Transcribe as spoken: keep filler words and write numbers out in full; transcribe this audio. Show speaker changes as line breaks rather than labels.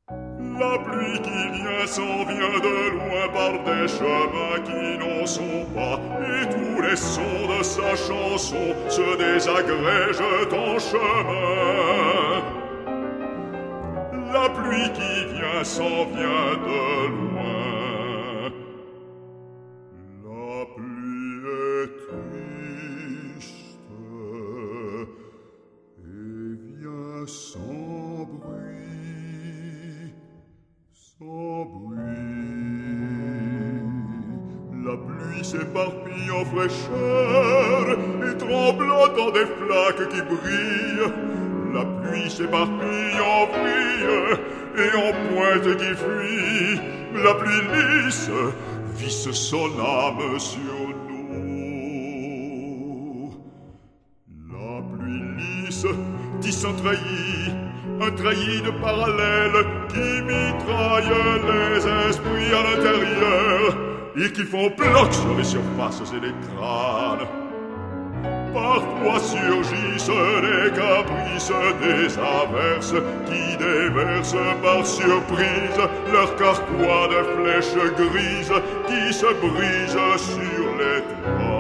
La pluie qui vient s'en vient de loin par des chemins qui n'en sont pas, et tous les sons de sa chanson se désagrègent en chemin. La pluie qui vient s'en vient de loin. La pluie est triste et vient sans bruit, sans bruit. La pluie s'éparpille en fraîcheur et tremblant dans des flaques qui brillent. La pluie s'éparpille en vrille et en pointe qui fuit. La pluie lisse visse son âme sur nous. La pluie lisse tisse un treillis, un treillis de parallèles qui mitraille les esprits à l'intérieur et qui font bloc sur les surfaces et les crânes. Parfois surgissent les caprices des averses qui déversent par surprise leur carquois de flèches grises qui se brisent sur les toits.